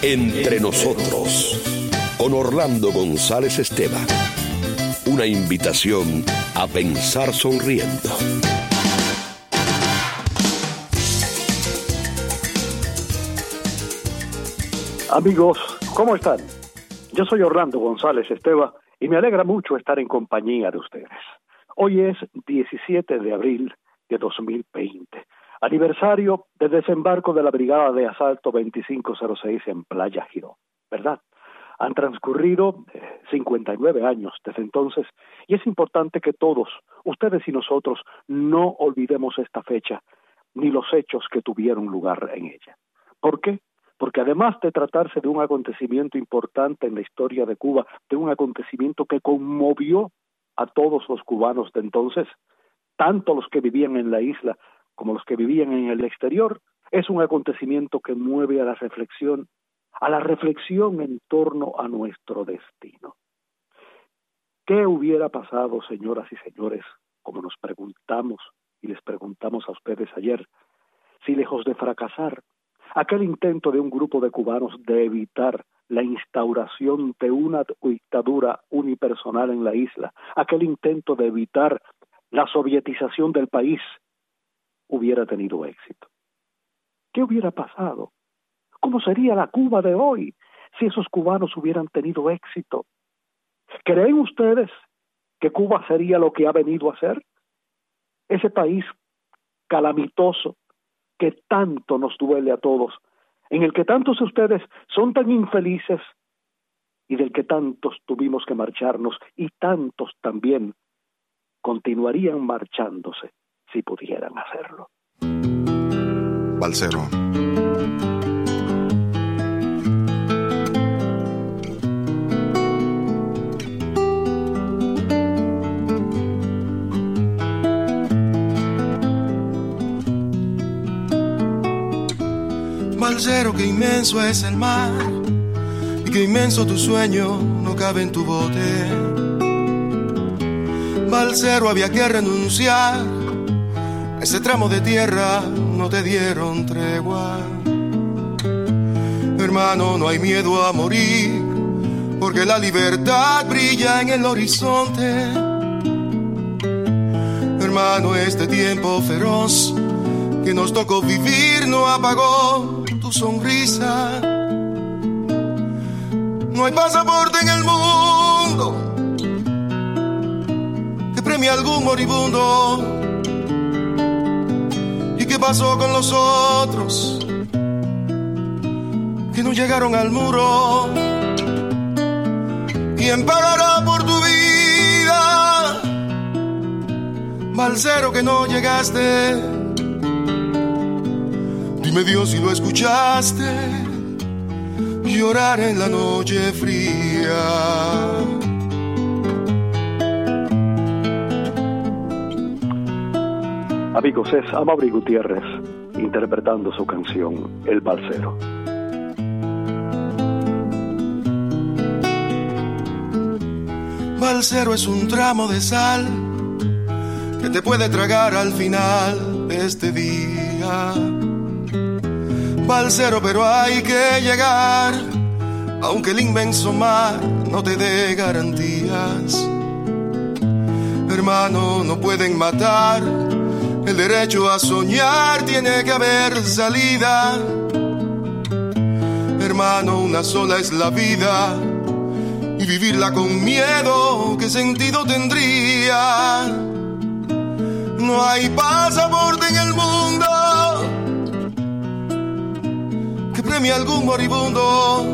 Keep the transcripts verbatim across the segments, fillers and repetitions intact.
Entre nosotros, con Orlando González Esteban. Una invitación a pensar sonriendo. Amigos, ¿cómo están? Yo soy Orlando González Esteban y me alegra mucho estar en compañía de ustedes. Hoy es diecisiete de abril de dos mil veinte, aniversario del desembarco de la Brigada de Asalto veinticinco cero seis en Playa Girón, ¿verdad? Han transcurrido eh, cincuenta y nueve años desde entonces y es importante que todos, ustedes y nosotros, no olvidemos esta fecha ni los hechos que tuvieron lugar en ella. ¿Por qué? Porque además de tratarse de un acontecimiento importante en la historia de Cuba, de un acontecimiento que conmovió a todos los cubanos de entonces, tanto los que vivían en la isla como los que vivían en el exterior, es un acontecimiento que mueve a la reflexión, a la reflexión en torno a nuestro destino. ¿Qué hubiera pasado, señoras y señores, como nos preguntamos y les preguntamos a ustedes ayer, si lejos de fracasar, aquel intento de un grupo de cubanos de evitar la instauración de una dictadura unipersonal en la isla, aquel intento de evitar la sovietización del país, hubiera tenido éxito? ¿Qué hubiera pasado? ¿Cómo sería la Cuba de hoy si esos cubanos hubieran tenido éxito? ¿Creen ustedes que Cuba sería lo que ha venido a ser? Ese país calamitoso que tanto nos duele a todos, en el que tantos de ustedes son tan infelices y del que tantos tuvimos que marcharnos y tantos también continuarían marchándose si pudieran hacerlo. Balsero. Balsero, qué inmenso es el mar y qué inmenso tu sueño no cabe en tu bote. Balsero, había que renunciar a ese tramo de tierra, no te dieron tregua. Hermano, no hay miedo a morir, porque la libertad brilla en el horizonte. Hermano, este tiempo feroz que nos tocó vivir no apagó tu sonrisa. No hay pasaporte en el mundo que premie a algún moribundo. ¿Y qué pasó con los otros que no llegaron al muro? ¿Quién pagará por tu vida, balsero, que no llegaste? Dime, Dios, si lo escuchaste llorar en la noche fría. Amigos, es Amaury Gutiérrez interpretando su canción El Balsero. Balsero es un tramo de sal que te puede tragar al final de este día. Balsero, pero hay que llegar, aunque el inmenso mar no te dé garantías. Hermano, no pueden matar el derecho a soñar, tiene que haber salida. Hermano, una sola es la vida y vivirla con miedo, ¿qué sentido tendría? No hay pasaporte en el mundo que premie a algún moribundo.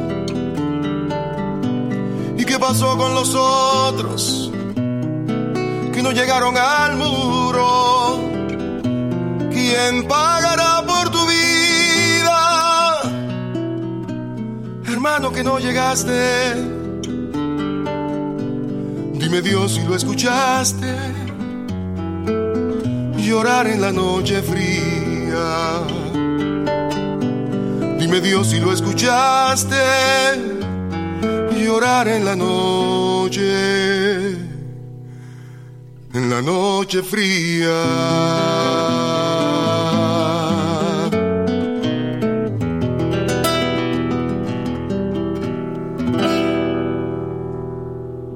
¿Y qué pasó con los otros que no llegaron al muro? ¿Quién pagará por tu vida, hermano, que no llegaste? Dime, Dios, si lo escuchaste llorar en la noche fría. Dime, Dios, si lo escuchaste llorar en la noche, en la noche fría.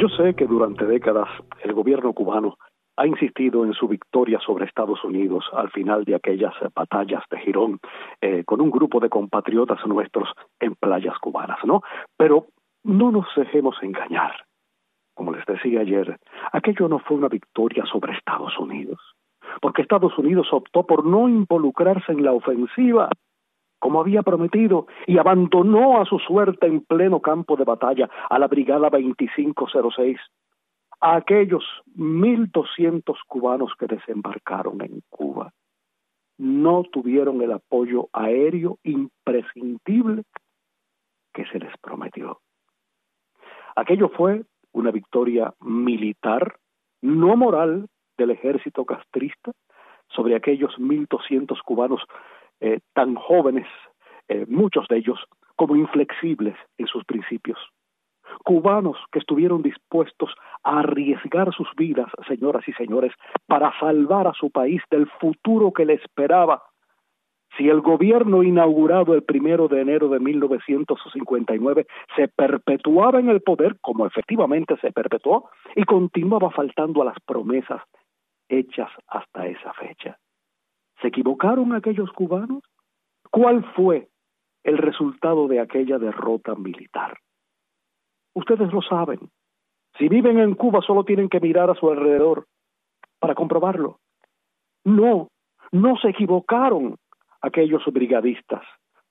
Yo sé que durante décadas el gobierno cubano ha insistido en su victoria sobre Estados Unidos al final de aquellas batallas de Girón, eh, con un grupo de compatriotas nuestros en playas cubanas, ¿no? Pero no nos dejemos engañar. Como les decía ayer, aquello no fue una victoria sobre Estados Unidos, porque Estados Unidos optó por no involucrarse en la ofensiva, como había prometido, y abandonó a su suerte en pleno campo de batalla a la Brigada veinticinco cero seis, a aquellos mil doscientos cubanos que desembarcaron en Cuba. No tuvieron el apoyo aéreo imprescindible que se les prometió. Aquello fue una victoria militar, no moral, del ejército castrista sobre aquellos mil doscientos cubanos eh, tan jóvenes, eh, muchos de ellos como inflexibles en sus principios. Cubanos que estuvieron dispuestos a arriesgar sus vidas, señoras y señores, para salvar a su país del futuro que le esperaba si el gobierno inaugurado el primero de enero de mil novecientos cincuenta y nueve se perpetuaba en el poder, como efectivamente se perpetuó, y continuaba faltando a las promesas hechas hasta esa fecha. ¿Se equivocaron aquellos cubanos? ¿Cuál fue el resultado de aquella derrota militar? Ustedes lo saben. Si viven en Cuba solo tienen que mirar a su alrededor para comprobarlo. No, no se equivocaron aquellos brigadistas.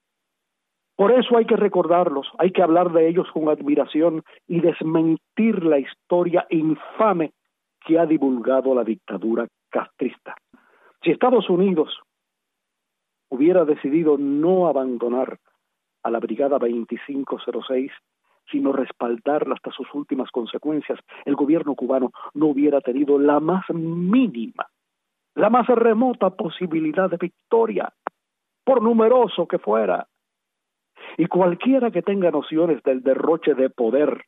Por eso hay que recordarlos, hay que hablar de ellos con admiración y desmentir la historia infame que ha divulgado la dictadura castrista. Si Estados Unidos hubiera decidido no abandonar a la Brigada veinticinco cero seis, sino respaldarla hasta sus últimas consecuencias, el gobierno cubano no hubiera tenido la más mínima, la más remota posibilidad de victoria, por numeroso que fuera. Y cualquiera que tenga nociones del derroche de poder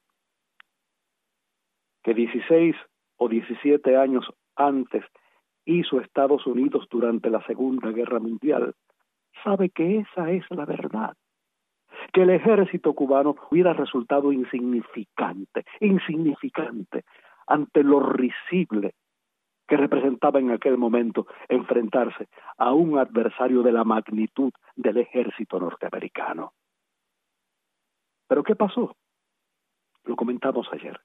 que dieciséis o diecisiete años antes hizo Estados Unidos durante la Segunda Guerra Mundial, sabe que esa es la verdad. Que el ejército cubano hubiera resultado insignificante, insignificante ante lo risible que representaba en aquel momento enfrentarse a un adversario de la magnitud del ejército norteamericano. ¿Pero qué pasó? Lo comentamos ayer.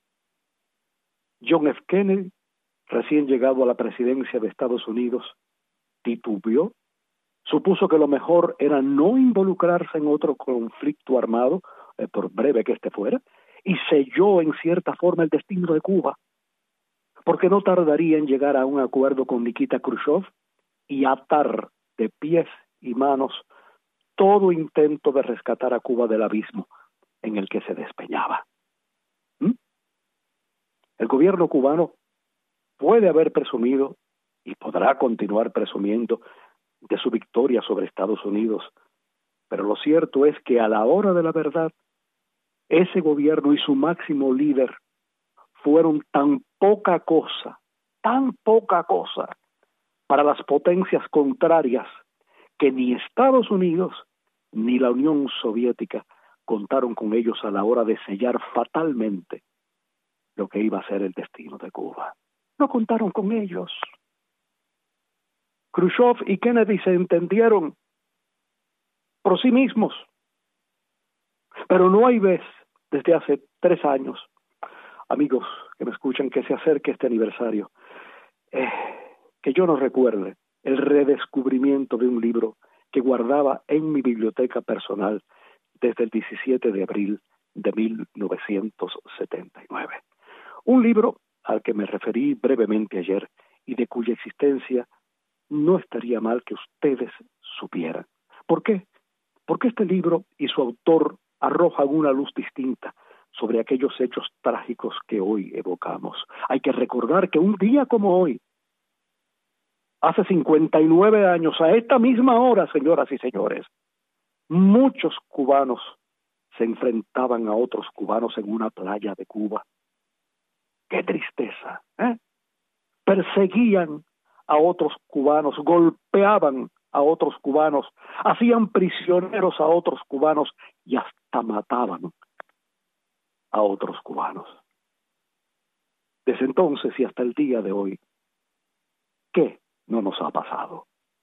John F. Kennedy, recién llegado a la presidencia de Estados Unidos, titubeó, supuso que lo mejor era no involucrarse en otro conflicto armado, eh, por breve que este fuera, y selló en cierta forma el destino de Cuba, porque no tardaría en llegar a un acuerdo con Nikita Khrushchev y atar de pies y manos todo intento de rescatar a Cuba del abismo en el que se despeñaba. ¿Mm? El gobierno cubano puede haber presumido y podrá continuar presumiendo de su victoria sobre Estados Unidos, pero lo cierto es que a la hora de la verdad, ese gobierno y su máximo líder fueron tan poca cosa, tan poca cosa para las potencias contrarias que ni Estados Unidos ni la Unión Soviética contaron con ellos a la hora de sellar fatalmente lo que iba a ser el destino de Cuba. No contaron con ellos. Khrushchev y Kennedy se entendieron por sí mismos, pero no hay vez desde hace tres años, amigos que me escuchan, que se acerque este aniversario, eh, que yo no recuerde el redescubrimiento de un libro que guardaba en mi biblioteca personal desde el diecisiete de abril de mil novecientos setenta y nueve. Un libro al que me referí brevemente ayer y de cuya existencia no estaría mal que ustedes supieran. ¿Por qué? Porque este libro y su autor arrojan una luz distinta sobre aquellos hechos trágicos que hoy evocamos. Hay que recordar que un día como hoy, hace cincuenta y nueve años, a esta misma hora, señoras y señores, muchos cubanos se enfrentaban a otros cubanos en una playa de Cuba. ¡Qué tristeza! ¿eh? Perseguían a otros cubanos, golpeaban a otros cubanos, hacían prisioneros a otros cubanos y hasta mataban a otros cubanos. Desde entonces y hasta el día de hoy, ¿qué no nos ha pasado?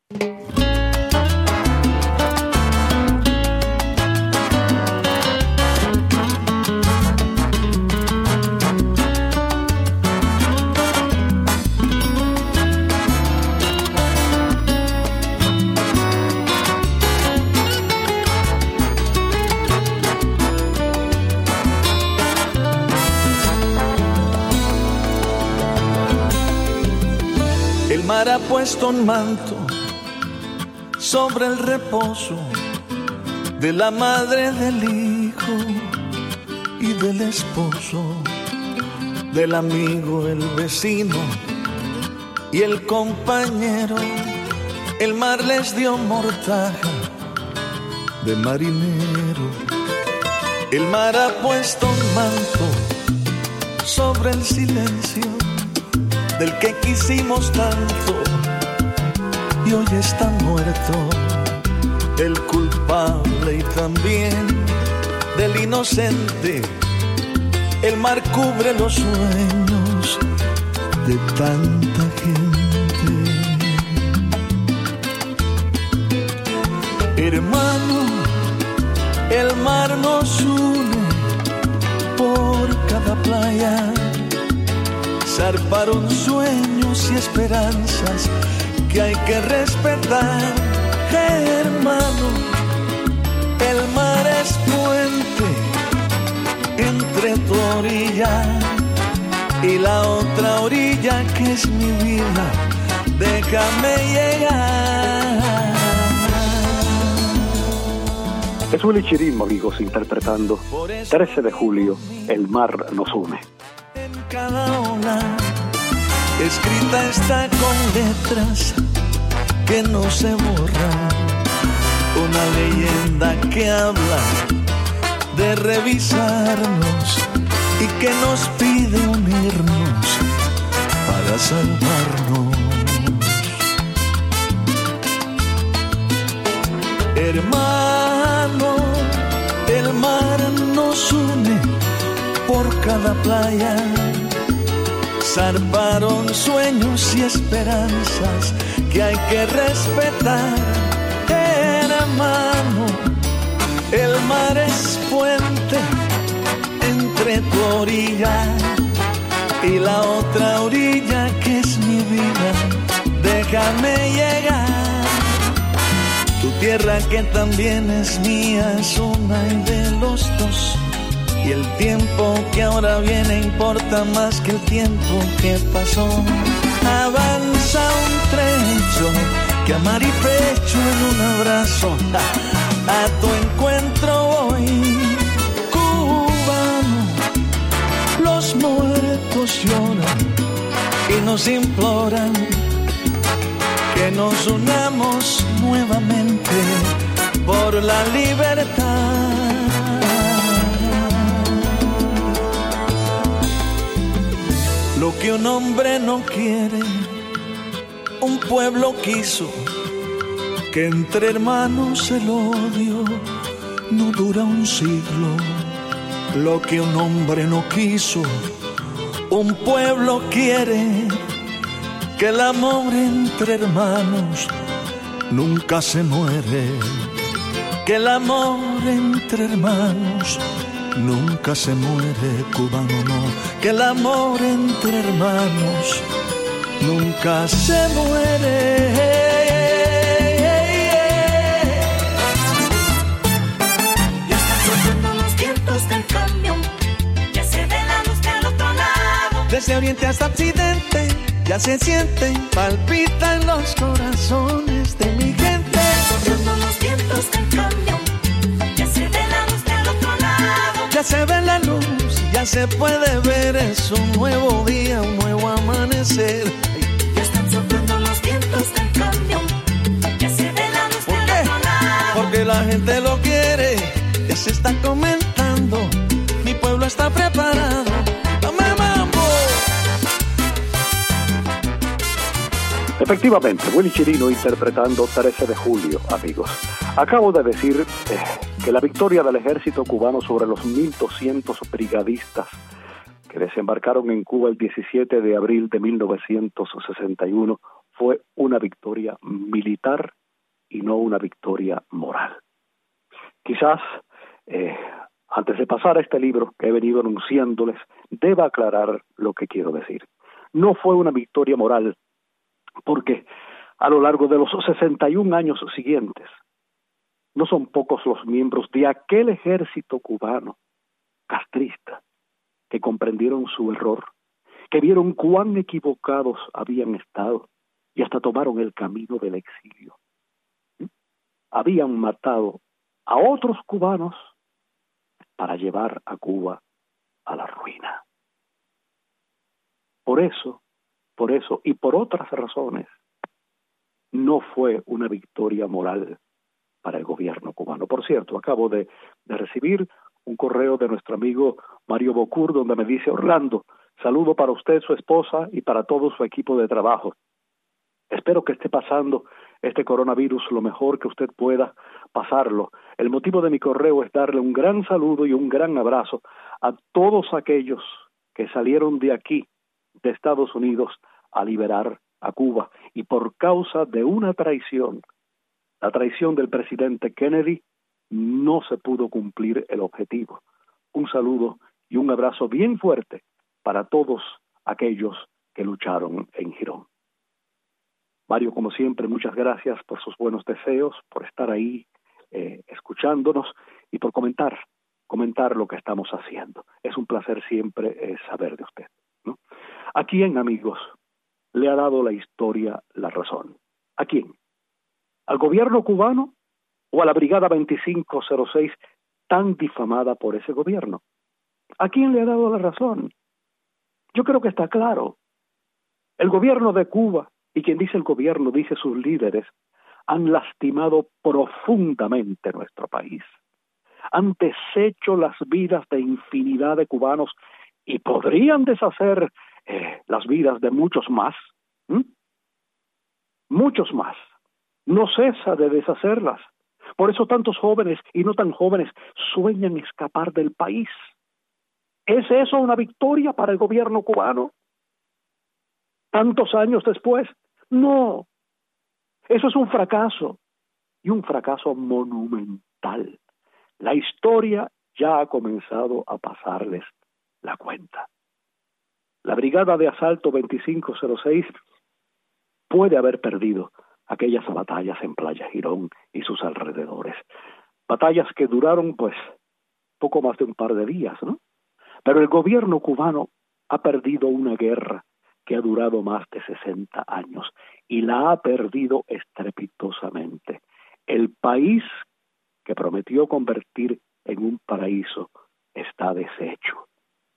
El mar ha puesto un manto sobre el reposo de la madre, del hijo y del esposo, del amigo, el vecino y el compañero. El mar les dio mortaja de marinero. El mar ha puesto un manto sobre el silencio del que quisimos tanto y hoy está muerto el culpable y también del inocente. El mar cubre los sueños de tanta gente. Hermano, el mar nos une por cada playa. Zarparon sueños y esperanzas que hay que respetar. Hermano, el mar es puente entre tu orilla y la otra orilla que es mi vida. Déjame llegar. Es Willy Chirino, amigos, interpretando trece de julio, El mar nos une. Cada ola escrita está con letras que no se borran, una leyenda que habla de revisarnos y que nos pide unirnos para salvarnos. Hermano, el mar nos une por cada playa. Zarparon sueños y esperanzas que hay que respetar. Hermano, el mar es puente entre tu orilla y la otra orilla que es mi vida. Déjame llegar. Tu tierra que también es mía es una y de los dos. Y el tiempo que ahora viene importa más que el tiempo que pasó. Avanza un trecho que amar y pecho en un abrazo. A tu encuentro voy, cubano. Los muertos lloran y nos imploran que nos unamos nuevamente por la libertad. Lo que un hombre no quiere, un pueblo quiso, que entre hermanos el odio no dura un siglo. Lo que un hombre no quiso, un pueblo quiere, que el amor entre hermanos nunca se muere. Que el amor entre hermanos nunca se muere, cubano no. Que el amor entre hermanos nunca se muere. Ya están soplando los vientos del cambio, ya se ve la luz del otro lado. Desde oriente hasta occidente ya se sienten, palpitan los corazones de mi gente. Soplando los vientos del cambio, ya se ve la luz del otro lado. Ya se ve la luz, ya se puede ver, es un nuevo día, un nuevo amanecer. Ya están soplando los vientos del cambio, ya se ve la luz del otro lado. Porque la gente lo quiere, ya se está comentando, mi pueblo está preparado. ¡Dame mambo! Efectivamente, Willy Chirino interpretando trece de julio, amigos. Acabo de decir eh, que la victoria del ejército cubano sobre los mil doscientos brigadistas que desembarcaron en Cuba el diecisiete de abril de mil novecientos sesenta y uno fue una victoria militar y no una victoria moral. Quizás, eh, antes de pasar a este libro que he venido anunciándoles, deba aclarar lo que quiero decir. No fue una victoria moral, porque a lo largo de los sesenta y un años siguientes, no son pocos los miembros de aquel ejército cubano castrista que comprendieron su error, que vieron cuán equivocados habían estado y hasta tomaron el camino del exilio. Habían matado a otros cubanos para llevar a Cuba a la ruina. Por eso, por eso y por otras razones, no fue una victoria moral para el gobierno cubano. Por cierto, acabo de, de recibir un correo de nuestro amigo Mario Bocur, donde me dice: Orlando, saludo para usted, su esposa y para todo su equipo de trabajo. Espero que esté pasando este coronavirus lo mejor que usted pueda pasarlo. El motivo de mi correo es darle un gran saludo y un gran abrazo a todos aquellos que salieron de aquí, de Estados Unidos, a liberar a Cuba, y por causa de una traición, la traición del presidente Kennedy, no se pudo cumplir el objetivo. Un saludo y un abrazo bien fuerte para todos aquellos que lucharon en Girón. Mario, como siempre, muchas gracias por sus buenos deseos, por estar ahí eh, escuchándonos y por comentar, comentar lo que estamos haciendo. Es un placer siempre eh, saber de usted, ¿no? ¿A quién, amigos, le ha dado la historia la razón? ¿A quién? ¿Al gobierno cubano o a la Brigada veinticinco cero seis tan difamada por ese gobierno? ¿A quién le ha dado la razón? Yo creo que está claro. El gobierno de Cuba, y quien dice el gobierno dice sus líderes, han lastimado profundamente nuestro país. Han deshecho las vidas de infinidad de cubanos y podrían deshacer eh, las vidas de muchos más. ¿Mm? Muchos más. No cesa de deshacerlas. Por eso tantos jóvenes y no tan jóvenes sueñan escapar del país. ¿Es eso una victoria para el gobierno cubano? ¿Tantos años después? No. Eso es un fracaso, y un fracaso monumental. La historia ya ha comenzado a pasarles la cuenta. La Brigada de Asalto veinticinco cero seis puede haber perdido aquellas batallas en Playa Girón y sus alrededores. Batallas que duraron, pues, poco más de un par de días, ¿no? Pero el gobierno cubano ha perdido una guerra que ha durado más de sesenta años y la ha perdido estrepitosamente. El país que prometió convertir en un paraíso está deshecho.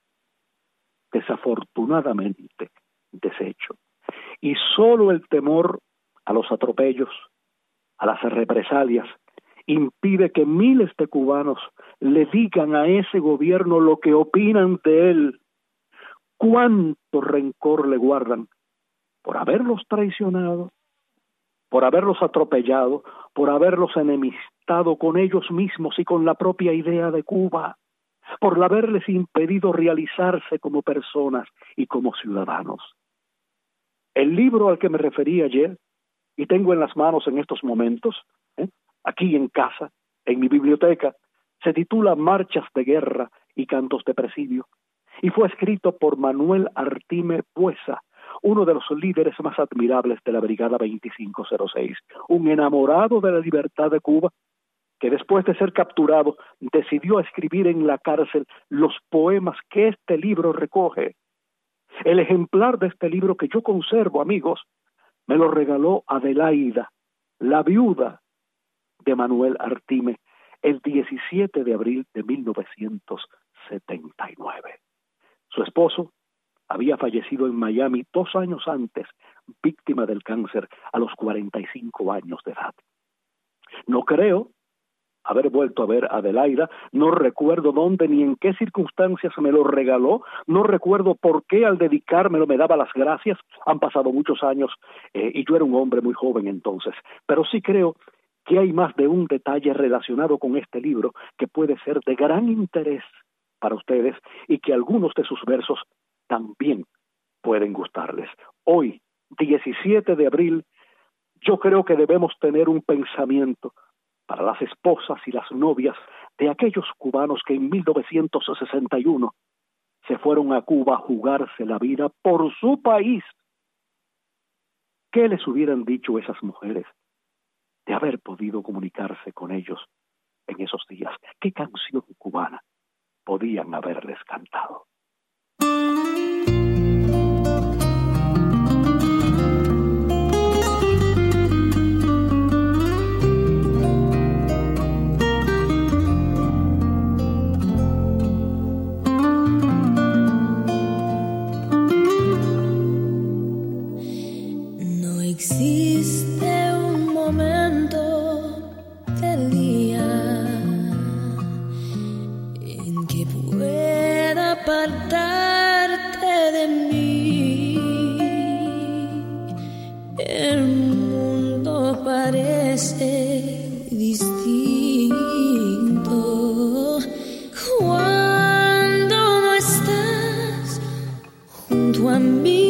Desafortunadamente deshecho. Y solo el temor a los atropellos, a las represalias, impide que miles de cubanos le digan a ese gobierno lo que opinan de él. ¿Cuánto rencor le guardan por haberlos traicionado, por haberlos atropellado, por haberlos enemistado con ellos mismos y con la propia idea de Cuba, por haberles impedido realizarse como personas y como ciudadanos? El libro al que me referí ayer, y tengo en las manos en estos momentos, ¿eh? aquí en casa, en mi biblioteca, se titula Marchas de Guerra y Cantos de Presidio, y fue escrito por Manuel Artime Puesa, uno de los líderes más admirables de la Brigada veinticinco cero seis, un enamorado de la libertad de Cuba, que después de ser capturado decidió escribir en la cárcel los poemas que este libro recoge. El ejemplar de este libro que yo conservo, amigos, me lo regaló Adelaida, la viuda de Manuel Artime, el diecisiete de abril de mil novecientos setenta y nueve. Su esposo había fallecido en Miami dos años antes, víctima del cáncer a los cuarenta y cinco años de edad. No creo haber vuelto a ver a Adelaida, no recuerdo dónde ni en qué circunstancias me lo regaló, no recuerdo por qué al dedicármelo me daba las gracias, han pasado muchos años eh, y yo era un hombre muy joven entonces, pero sí creo que hay más de un detalle relacionado con este libro que puede ser de gran interés para ustedes y que algunos de sus versos también pueden gustarles. Hoy, diecisiete de abril, yo creo que debemos tener un pensamiento para las esposas y las novias de aquellos cubanos que en mil novecientos sesenta y uno se fueron a Cuba a jugarse la vida por su país. ¿Qué les hubieran dicho esas mujeres de haber podido comunicarse con ellos en esos días? ¿Qué canción cubana podían haberles cantado? Existe un momento del día en que pueda apartarte de mí. El mundo parece distinto cuando no estás junto a mí.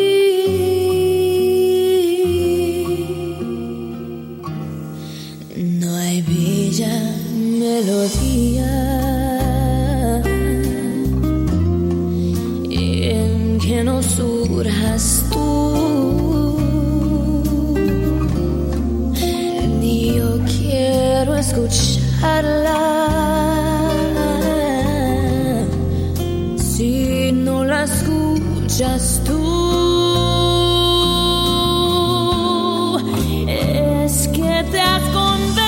Melodía en que no surjas tú, ni yo quiero escucharla si no la escuchas tú. Es que te has convertido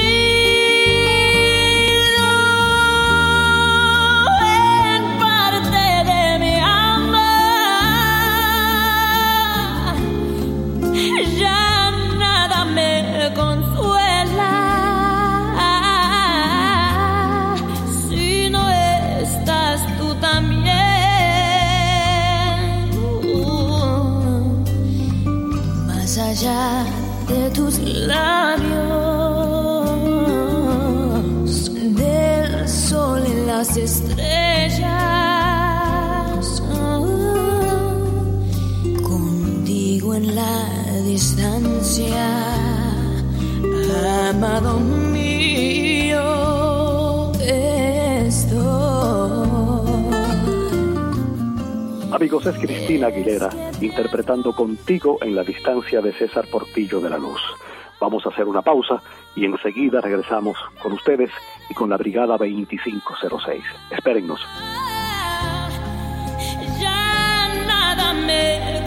allá de tus labios, del sol y las estrellas, oh, contigo en la distancia, amado mío, estoy. Amigos, es Cristina Aguilera interpretando Contigo en la distancia de César Portillo de la Luz. Vamos a hacer una pausa y enseguida regresamos con ustedes y con la Brigada veinticinco cero seis. Espérennos. Ya nada me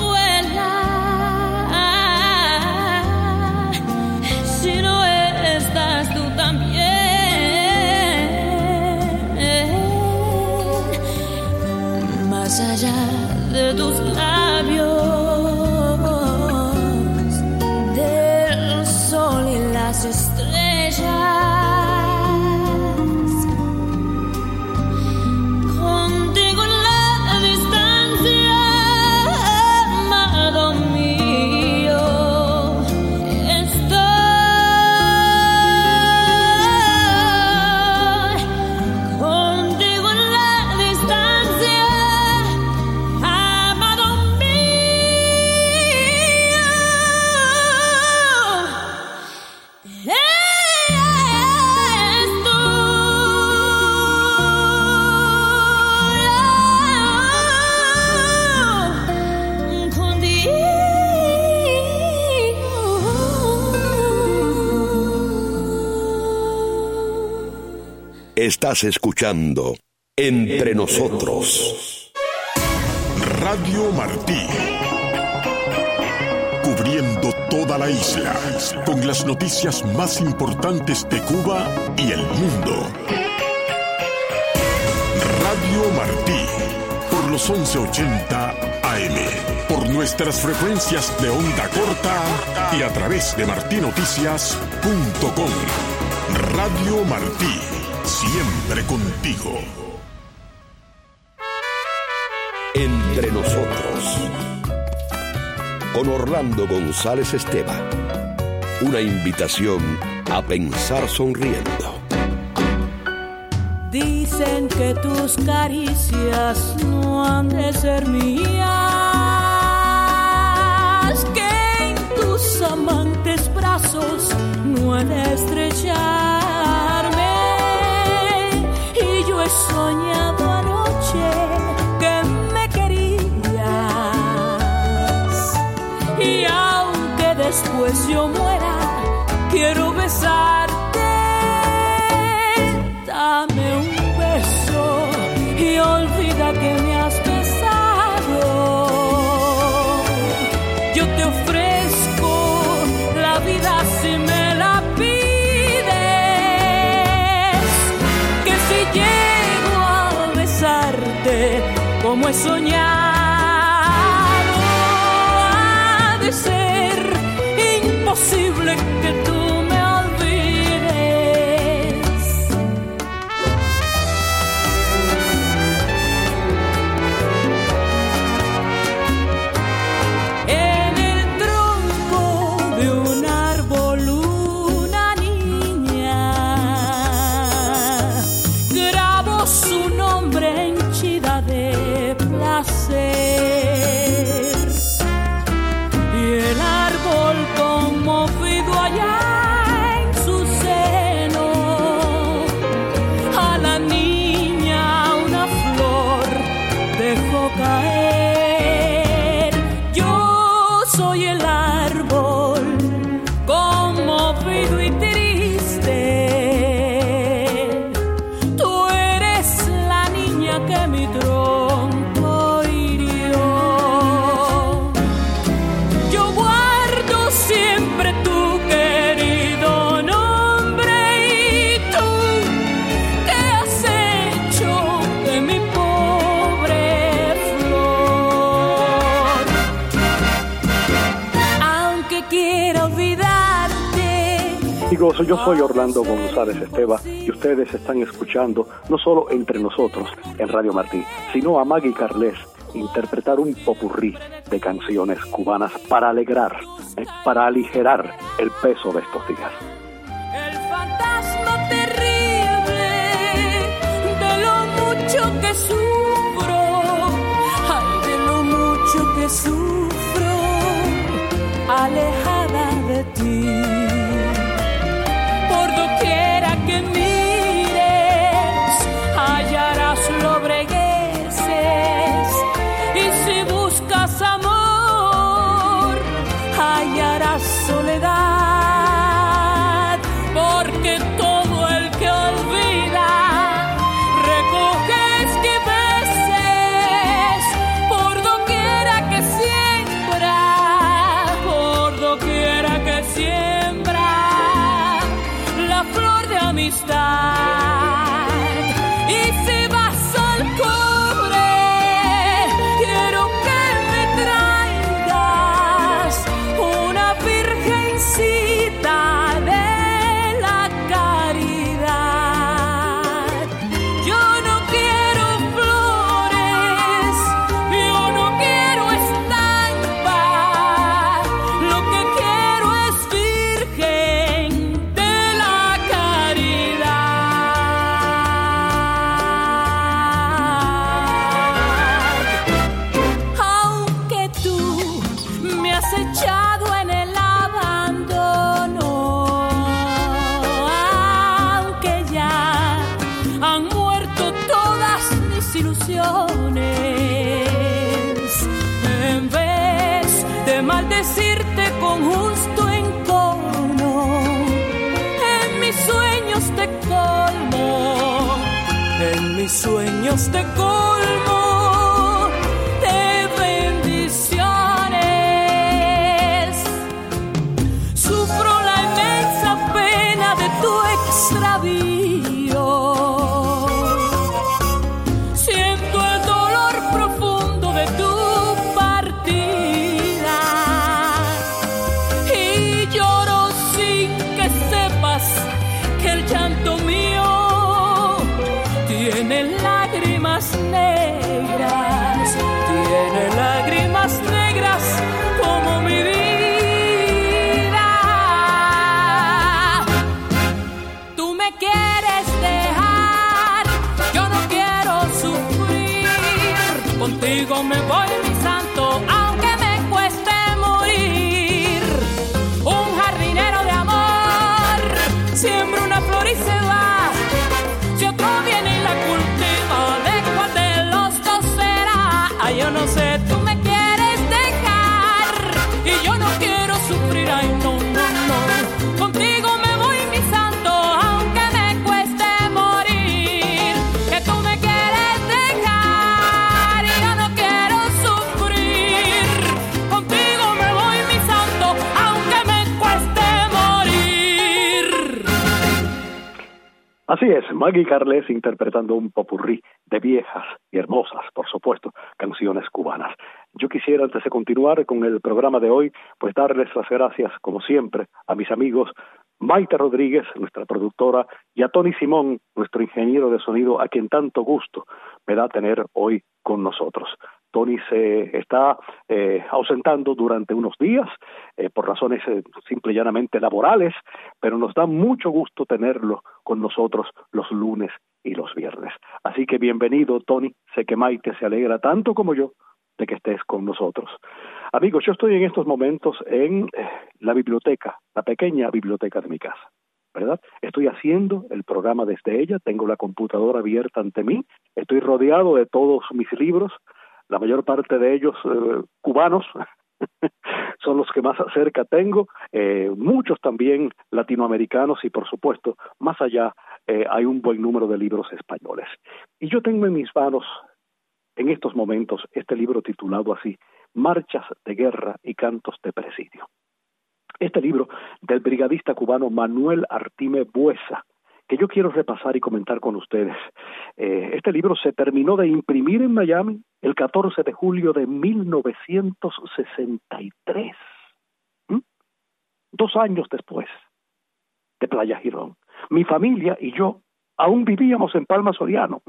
consuela si no estás tú también. Más allá de tus labios, del sol y las estrellas, contigo en la distancia, amado mío, estoy. Contigo en la distancia, Estás escuchando Entre Nosotros. Radio Martí. Cubriendo toda la isla con las noticias más importantes de Cuba y el mundo. Radio Martí. Por los once ochenta A M. Por nuestras frecuencias de onda corta y a través de martinoticias punto com. Radio Martí. Siempre contigo. Entre Nosotros. Con Orlando González Esteva. Una invitación a pensar sonriendo. Dice Dicen que tus caricias no han de ser mías, que en tus amantes brazos no he de estrecharme. Y yo he soñado anoche que me querías, y aunque después yo muera, quiero besarte. Dame un beso y olvida que me has besado. Yo te ofrezco la vida si me la pides, que si llego a besarte como he soñado, ha de ser imposible que tú me olvides. En el tronco de un árbol una niña grabó su nombre henchida de placer, y el árbol conmovido allá en su seno a la niña una flor dejó caer. Yo soy el árbol conmovido y triste, tú eres la niña que mi tronco hirió. Yo guardo siempre tu querido nombre, y tú, ¿qué has hecho de mi pobre flor? Aunque quiera olvidarte. Amigos, yo soy Orlando González Esteva y ustedes están escuchando no solo Entre Nosotros en Radio Martí, sino a Maggie Carles interpretar un popurrí de canciones cubanas para alegrar, eh, para aligerar el peso de estos días. El fantasma terrible de lo mucho que sufro, ay, de lo mucho que sufro, alejada de ti. Por doquiera que mires, hallarás lobregueces, y si buscas amor, hallarás soledad, porque todo el que olvida recoge esquiveces. Por doquiera que siembra, por doquiera que siembra la flor de amistad. Y si vas al cobre, quiero que me traigas una virgencita de la caridad. Yo no quiero flores, yo no quiero estampa, lo que quiero es virgen de la caridad. Aunque tú me has echado en el abandono, aunque ya han muerto todas mis ilusiones, en vez de maldecirte con justo encono, en mis sueños te colmo, en mis sueños te colmo de bendiciones. Sufro la inmensa pena de tu extravío, siento el dolor profundo de tu partida, y lloro sin que sepas que el llanto mío tiene lágrimas negras, tiene lágrimas negras como mi vida. Tú me quieres dejar, yo no Así es, Maggie Carles interpretando un popurrí de viejas y hermosas, por supuesto, canciones cubanas. Yo quisiera, antes de continuar con el programa de hoy, pues darles las gracias, como siempre, a mis amigos Maite Rodríguez, nuestra productora, y a Tony Simón, nuestro ingeniero de sonido, a quien tanto gusto me da tener hoy con nosotros. Tony se está eh, ausentando durante unos días eh, por razones eh, simple y llanamente laborales, pero nos da mucho gusto tenerlo con nosotros los lunes y los viernes. Así que bienvenido, Tony. Sé que Maite se alegra tanto como yo de que estés con nosotros. Amigos, yo estoy en estos momentos en eh, la biblioteca, la pequeña biblioteca de mi casa, ¿verdad? Estoy haciendo el programa desde ella, tengo la computadora abierta ante mí, estoy rodeado de todos mis libros, la mayor parte de ellos eh, cubanos, son los que más cerca tengo, eh, muchos también latinoamericanos y por supuesto, más allá eh, hay un buen número de libros españoles. Y yo tengo en mis manos, en estos momentos, este libro titulado así, Marchas de Guerra y Cantos de Presidio. Este libro del brigadista cubano Manuel Artime Buesa, que yo quiero repasar y comentar con ustedes. Eh, este libro se terminó de imprimir en Miami el catorce de julio de mil novecientos sesenta y tres. ¿Mm? Dos años después de Playa Girón. Mi familia y yo aún vivíamos en Palma Soriano.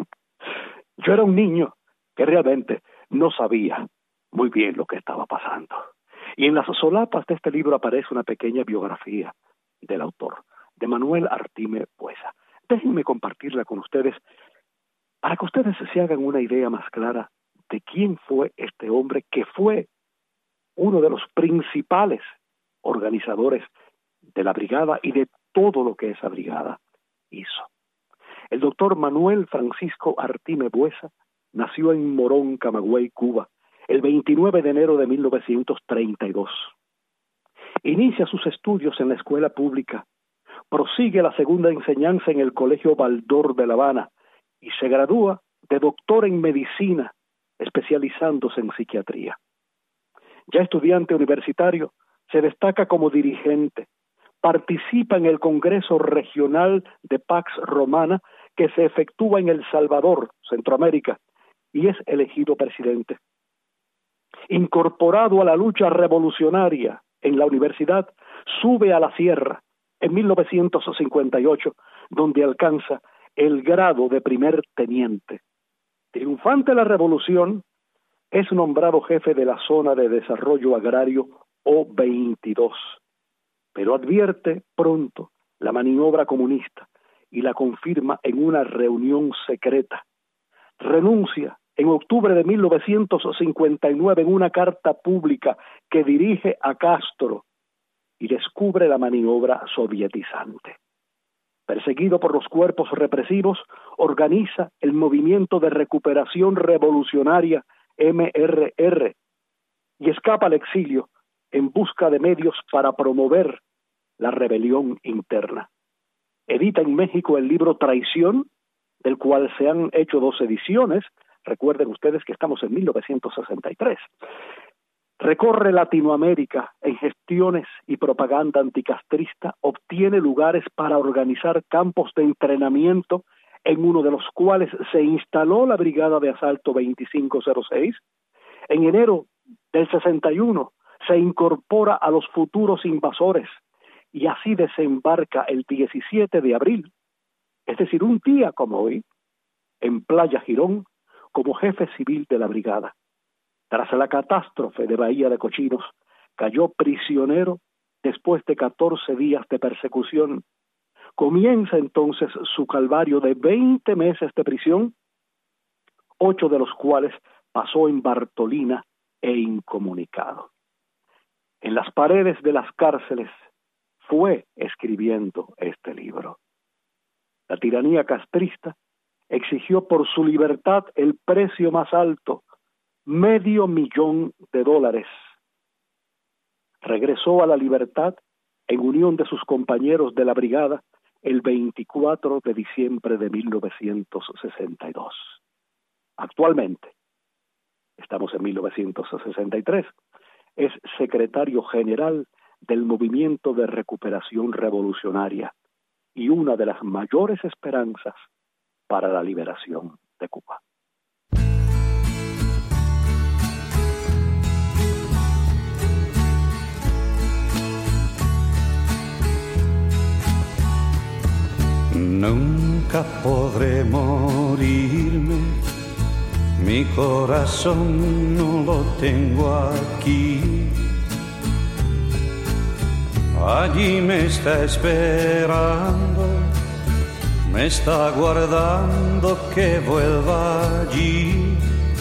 Yo era un niño que realmente no sabía muy bien lo que estaba pasando. Y en las solapas de este libro aparece una pequeña biografía del autor, de Manuel Artime Buesa. Déjenme compartirla con ustedes para que ustedes se hagan una idea más clara de quién fue este hombre que fue uno de los principales organizadores de la brigada y de todo lo que esa brigada hizo. El doctor Manuel Francisco Artime Buesa nació en Morón, Camagüey, Cuba, el veintinueve de enero de mil novecientos treinta y dos. Inicia sus estudios en la escuela pública, prosigue la segunda enseñanza en el Colegio Baldor de La Habana y se gradúa de doctor en medicina, especializándose en psiquiatría. Ya estudiante universitario, se destaca como dirigente, participa en el Congreso Regional de Pax Romana que se efectúa en El Salvador, Centroamérica, y es elegido presidente. Incorporado a la lucha revolucionaria en la universidad, sube a la sierra en mil novecientos cincuenta y ocho, donde alcanza el grado de primer teniente. Triunfante la revolución, es nombrado jefe de la zona de desarrollo agrario O veintidós, pero advierte pronto la maniobra comunista y la confirma en una reunión secreta. Renuncia en octubre de mil novecientos cincuenta y nueve en una carta pública que dirige a Castro y descubre la maniobra sovietizante. Perseguido por los cuerpos represivos, organiza el Movimiento de Recuperación Revolucionaria M R R y escapa al exilio en busca de medios para promover la rebelión interna. Edita en México el libro Traición, del cual se han hecho dos ediciones. Recuerden ustedes que estamos en mil novecientos sesenta y tres. Recorre Latinoamérica en gestiones y propaganda anticastrista, obtiene lugares para organizar campos de entrenamiento, en uno de los cuales se instaló la Brigada de Asalto veinticinco cero seis. En enero del sesenta y uno se incorpora a los futuros invasores y así desembarca el diecisiete de abril, es decir, un día como hoy, en Playa Girón, como jefe civil de la brigada. Tras la catástrofe de Bahía de Cochinos, cayó prisionero después de catorce días de persecución. Comienza entonces su calvario de veinte meses de prisión, ocho de los cuales pasó en Bartolina e incomunicado. En las paredes de las cárceles fue escribiendo este libro. La tiranía castrista exigió por su libertad el precio más alto, medio millón de dólares. Regresó a la libertad en unión de sus compañeros de la brigada el veinticuatro de diciembre de mil novecientos sesenta y dos. Actualmente, estamos en mil novecientos sesenta y tres, es secretario general del Movimiento de Recuperación Revolucionaria, y una de las mayores esperanzas para la liberación de Cuba. Nunca podré morirme, mi corazón no lo tengo aquí. Allí me está esperando, me está guardando que vuelva allí.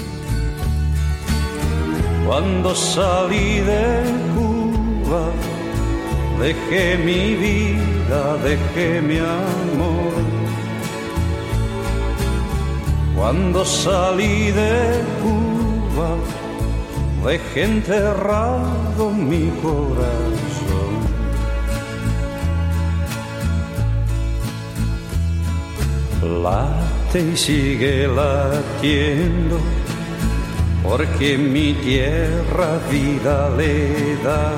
Cuando salí de Cuba, dejé mi vida, dejé mi amor. Cuando salí de Cuba, dejé enterrado mi corazón. Late y sigue latiendo, porque mi tierra vida le da.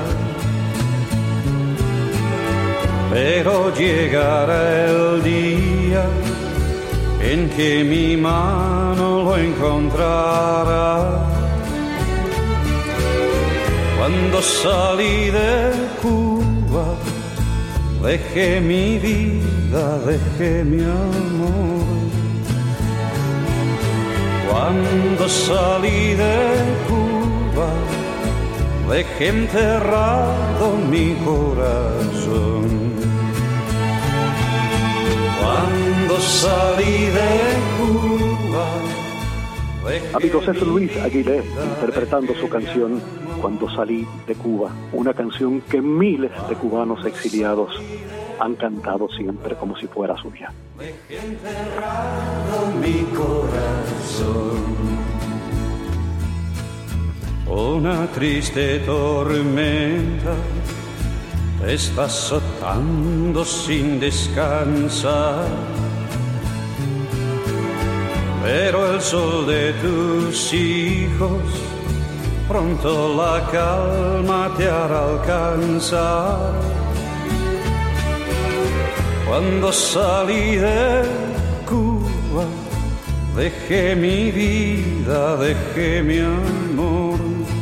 Pero llegará el día en que mi mano lo encontrará. Cuando salí de Cuba, dejé mi vida, dejé mi amor. Cuando salí de Cuba, dejé enterrado mi corazón. Cuando salí de Cuba. Amigos, es Luis Aguilé interpretando su canción Cuando salí de Cuba, una canción que miles de cubanos exiliados han cantado siempre como si fuera suya. Dejé enterrado mi corazón. Una triste tormenta te está azotando sin descansar, pero el sol de tus hijos pronto la calma te hará alcanzar. Cuando salí de Cuba, dejé mi vida, dejé mi amor.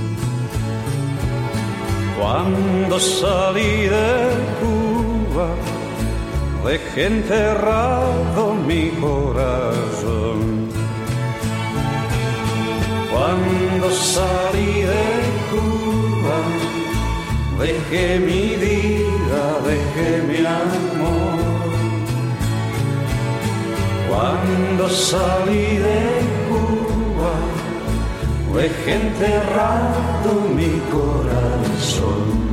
Cuando salí de Cuba, dejé enterrado mi corazón. Cuando salí de Cuba, dejé mi vida, dejé mi amor. Cuando salí de Cuba, dejé enterrado mi corazón.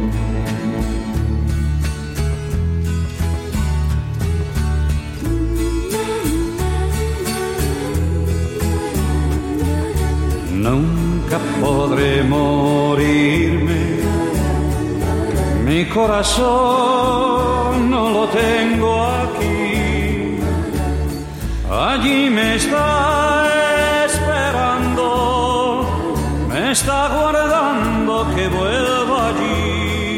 Nunca podré morirme, mi corazón no lo tengo aquí. Allí me está esperando, me está guardando que vuelva allí.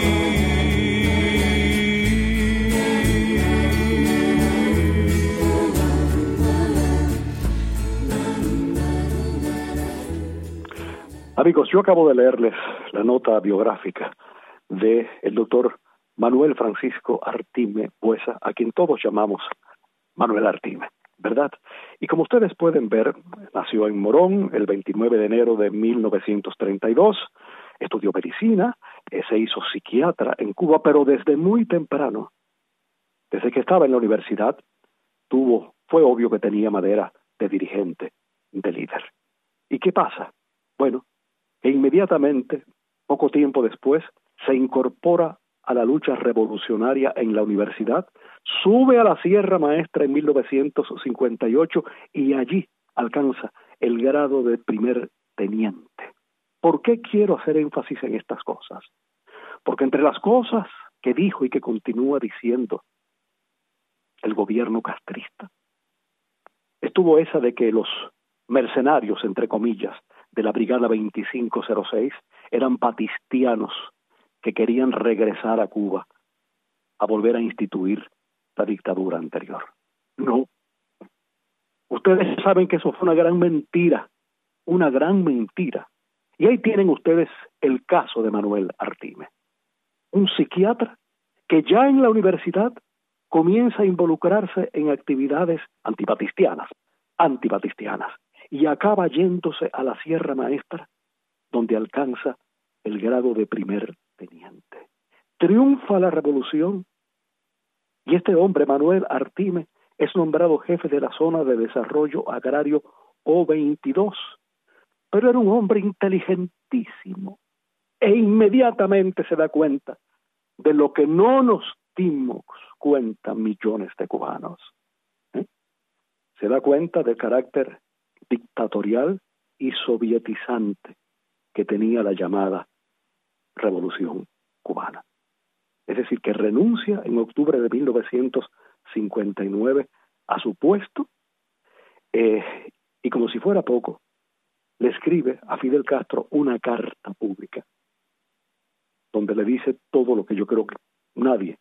Amigos, yo acabo de leerles la nota biográfica de el doctor Manuel Francisco Artime Buesa, a quien todos llamamos Manuel Artime, ¿verdad? Y como ustedes pueden ver, nació en Morón el veintinueve de enero de mil novecientos treinta y dos, estudió medicina, eh, se hizo psiquiatra en Cuba, pero desde muy temprano, desde que estaba en la universidad, tuvo, fue obvio que tenía madera de dirigente, de líder. ¿Y qué pasa? Bueno, que inmediatamente, poco tiempo después, se incorpora a la lucha revolucionaria en la universidad, sube a la Sierra Maestra en mil novecientos cincuenta y ocho y allí alcanza el grado de primer teniente. ¿Por qué quiero hacer énfasis en estas cosas? Porque entre las cosas que dijo y que continúa diciendo el gobierno castrista, estuvo esa de que los mercenarios, entre comillas, de la Brigada veinticinco cero seis eran batistianos que querían regresar a Cuba a volver a instituir la dictadura anterior. No. Ustedes saben que eso fue una gran mentira, una gran mentira. Y ahí tienen ustedes el caso de Manuel Artime, un psiquiatra que ya en la universidad comienza a involucrarse en actividades antibatistianas, antibatistianas, y acaba yéndose a la Sierra Maestra, donde alcanza el grado de primer teniente. Triunfa la revolución, y este hombre, Manuel Artime, es nombrado jefe de la zona de desarrollo agrario O veintidós, pero era un hombre inteligentísimo, e inmediatamente se da cuenta de lo que no nos dimos cuenta millones de cubanos. ¿Eh? Se da cuenta del carácter dictatorial y sovietizante que tenía la llamada Revolución Cubana. Es decir, que renuncia en octubre de mil novecientos cincuenta y nueve a su puesto, eh, y como si fuera poco, le escribe a Fidel Castro una carta pública donde le dice todo lo que yo creo que nadie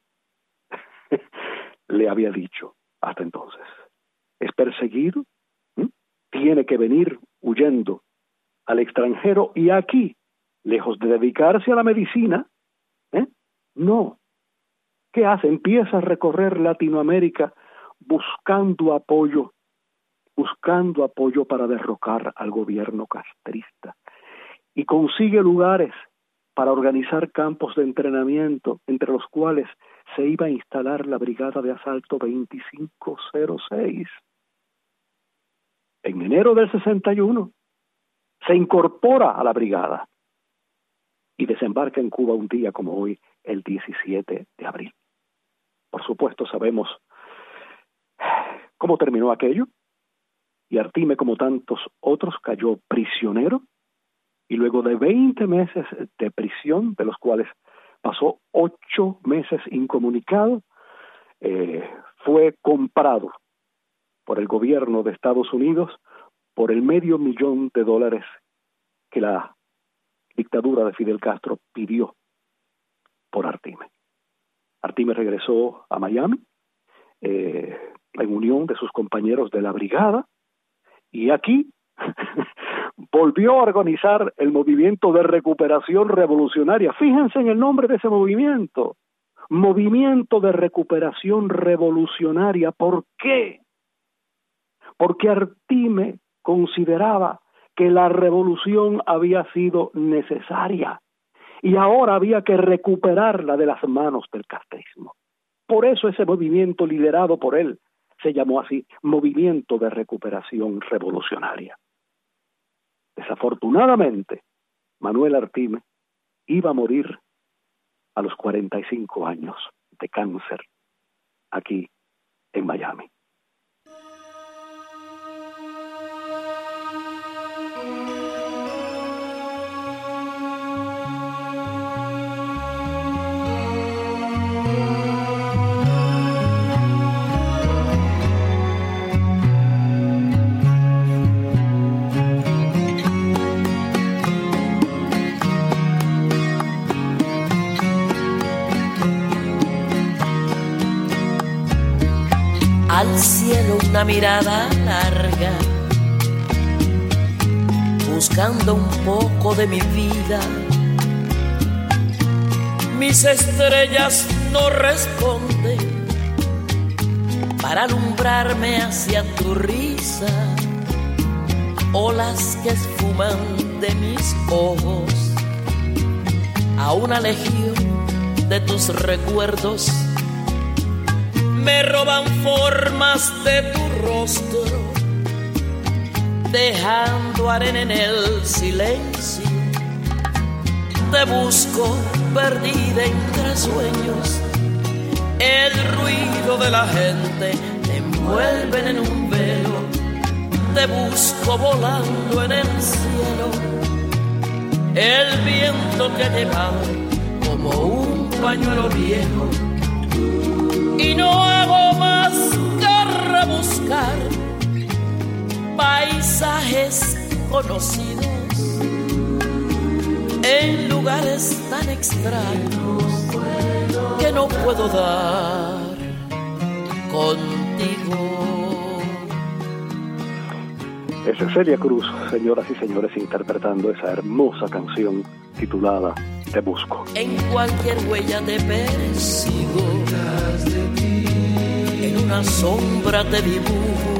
le había dicho hasta entonces. Es perseguido, ¿eh? Tiene que venir huyendo al extranjero, y aquí, lejos de dedicarse a la medicina, ¿eh? no. ¿Qué hace? Empieza a recorrer Latinoamérica buscando apoyo, buscando apoyo para derrocar al gobierno castrista, y consigue lugares para organizar campos de entrenamiento, entre los cuales se iba a instalar la Brigada de Asalto veinticinco cero seis. En enero del sesenta y uno se incorpora a la brigada y desembarca en Cuba un día como hoy, el diecisiete de abril. Por supuesto sabemos cómo terminó aquello, y Artime, como tantos otros, cayó prisionero, y luego de veinte meses de prisión, de los cuales pasó ocho meses incomunicado, eh, fue comprado por el gobierno de Estados Unidos por el medio millón de dólares que la dictadura de Fidel Castro pidió por Artime. Artime regresó a Miami, eh, en unión de sus compañeros de la brigada, y aquí volvió a organizar el movimiento de recuperación revolucionaria. Fíjense en el nombre de ese movimiento, Movimiento de Recuperación Revolucionaria. ¿Por qué? Porque Artime consideraba que la revolución había sido necesaria y ahora había que recuperarla de las manos del castrismo. Por eso ese movimiento, liderado por él, se llamó así, Movimiento de Recuperación Revolucionaria. Desafortunadamente, Manuel Artime iba a morir a los cuarenta y cinco años de cáncer aquí en Miami. Al cielo una mirada larga, buscando un poco de mi vida. Mis estrellas no responden para alumbrarme hacia tu risa, olas que esfuman de mis ojos a una legión de tus recuerdos. Me roban formas de tu rostro, dejando arena en el silencio. Te busco perdida entre sueños, el ruido de la gente te envuelven en un velo. Te busco volando en el cielo, el viento que llevaba como un pañuelo viejo. Y no hago más que rebuscar paisajes conocidos en lugares tan extraños que no puedo dar contigo. Esa es Celia Cruz, señoras y señores, interpretando esa hermosa canción titulada Te busco. En cualquier huella te persigo, en una sombra te dibujo,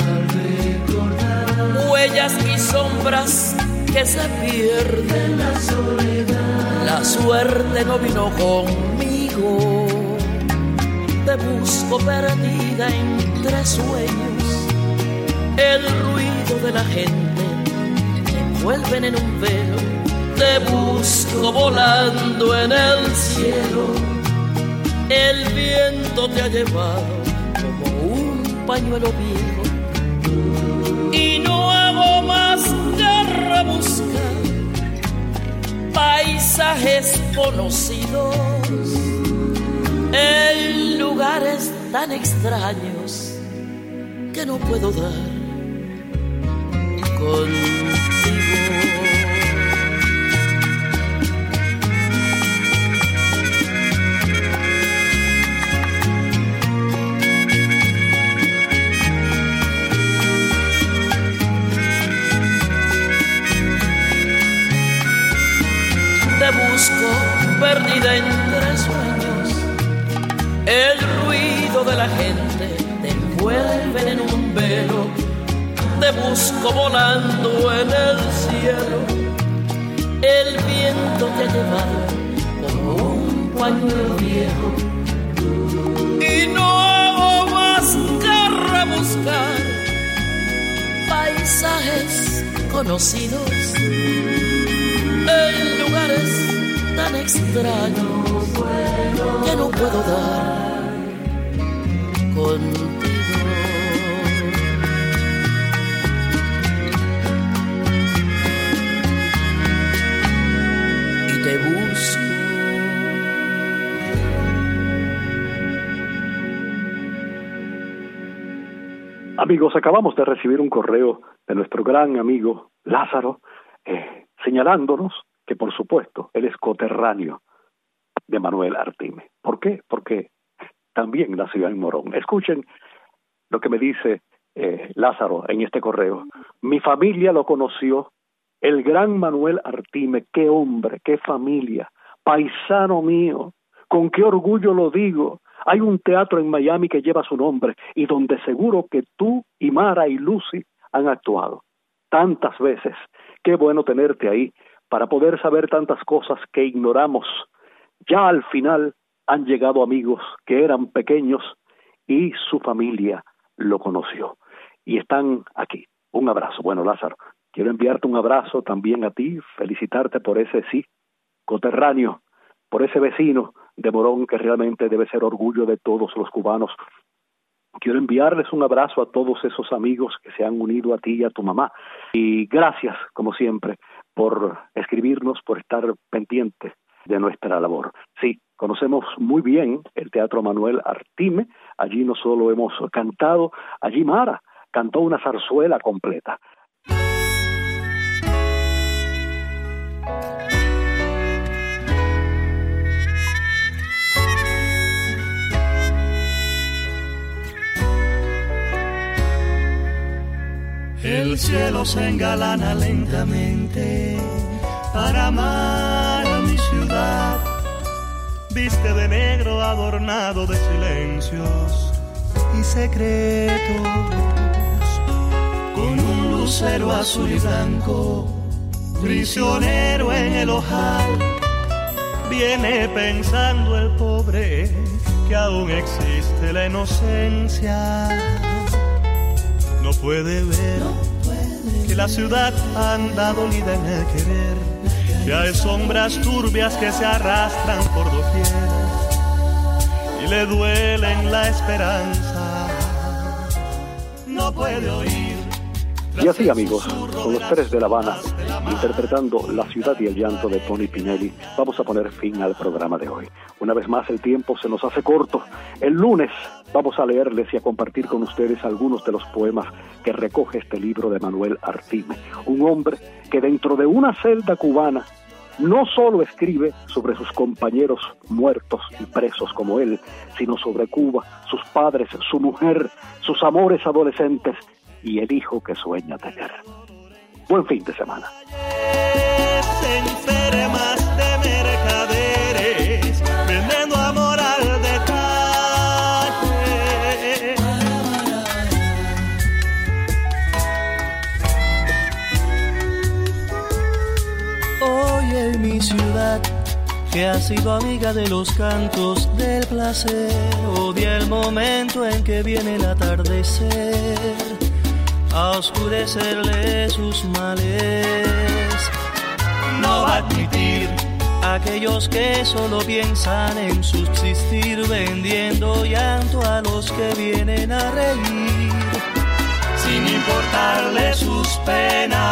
huellas y sombras que se pierden. La soledad, la suerte no vino conmigo. Te busco perdida entre sueños, el ruido de la gente te envuelven en un velo. Te busco volando en el cielo, el viento te ha llevado como un pañuelo viejo. Y no hago más que rebuscar paisajes conocidos en lugares tan extraños que no puedo dar contigo. Te busco perdida entre sueños, el ruido de la gente te envuelve en un velo. Te busco volando en el cielo, el viento te ha llevado como un pañuelo viejo. Y no hago más que rebuscar paisajes conocidos en lugares tan extraños que no puedo dar contigo. Y te busco. Amigos, acabamos de recibir un correo de nuestro gran amigo Lázaro, eh, señalándonos que, por supuesto, él es coterráneo de Manuel Artime. ¿Por qué? Porque también nació en Morón. Escuchen lo que me dice eh, Lázaro en este correo. Mi familia lo conoció, el gran Manuel Artime. Qué hombre, qué familia, paisano mío, con qué orgullo lo digo. Hay un teatro en Miami que lleva su nombre y donde seguro que tú y Mara y Lucy han actuado tantas veces. Qué bueno tenerte ahí para poder saber tantas cosas que ignoramos. Ya al final han llegado amigos que eran pequeños y su familia lo conoció. Y están aquí. Un abrazo. Bueno, Lázaro, quiero enviarte un abrazo también a ti, felicitarte por ese sí, coterráneo, por ese vecino de Morón que realmente debe ser orgullo de todos los cubanos. Quiero enviarles un abrazo a todos esos amigos que se han unido a ti y a tu mamá. Y gracias, como siempre, por escribirnos, por estar pendientes de nuestra labor. Sí, conocemos muy bien el Teatro Manuel Artime. Allí no solo hemos cantado, allí Mara cantó una zarzuela completa. El cielo se engalana lentamente para amar a mi ciudad. Viste de negro adornado de silencios y secretos, con un lucero azul y blanco, prisionero en el ojal. Viene pensando el pobre que aún existe la inocencia. No puede ver no puede que la ciudad anda dolida en el querer, que hay sombras turbias que se arrastran por doquier y le duelen la esperanza. No puede oír. Y así, amigos, con los tres de La Habana, interpretando La ciudad y el llanto de Tony Pinelli, vamos a poner fin al programa de hoy. Una vez más, el tiempo se nos hace corto. El lunes vamos a leerles y a compartir con ustedes algunos de los poemas que recoge este libro de Manuel Artime, un hombre que dentro de una celda cubana No solo escribe sobre sus compañeros muertos y presos como él, sino sobre Cuba, sus padres, su mujer, sus amores adolescentes y el hijo que sueña tener. Buen fin de semana. Enfermas de mercaderes, vendiendo amor al detalle. Hoy en mi ciudad, que ha sido amiga de los cantos del placer, odia el momento en que viene el atardecer a oscurecerle sus males. No va a admitir a aquellos que solo piensan en subsistir, vendiendo llanto a los que vienen a reír, sin importarle sus penas.